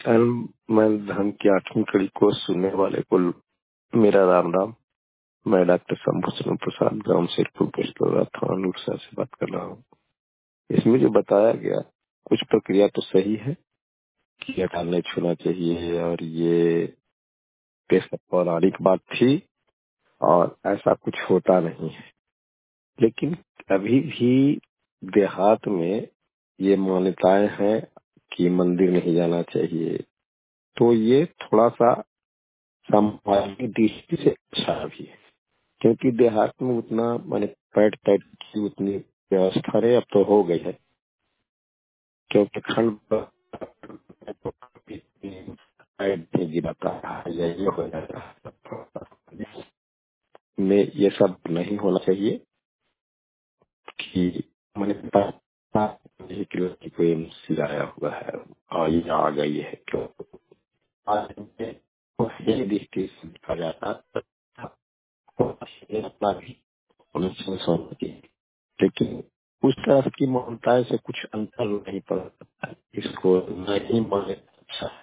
मैं धर्म की 8वीं कड़ी को सुनने वाले को मेरा राम राम। मैं डॉक्टर शंभू प्रसाद गांव सिरपुर पुष्कर थाना उड़ीसा से बात कर रहा हूँ। इसमें जो बताया गया कुछ प्रक्रिया तो सही है कि अकाल नहीं छूना चाहिए और ये बेशक पौराणिक बात थी और ऐसा कुछ होता नहीं है, लेकिन अभी भी देहात में ये मान्यताएं हैं कि मंदिर नहीं जाना चाहिए। तो ये थोड़ा सा सामाजिक दृष्टि से अच्छा भी है, क्योंकि देहात में उतना माने पैट पैट की उतनी व्यवस्था नहीं अब तो हो गई है, क्योंकि खंड पैट नहीं गिराता है या ये हो जाता है। में ये सब नहीं होना चाहिए कि मैंने कि लड़की को एमसी आया हुआ है और ये आ गई है, क्यों आज ये दृष्टि से देखा जाता अपना भी उन्नीस, लेकिन उस तरह की मान्यताएं से कुछ अंतर नहीं पड़ता है। इसको नहीं माने अच्छा है।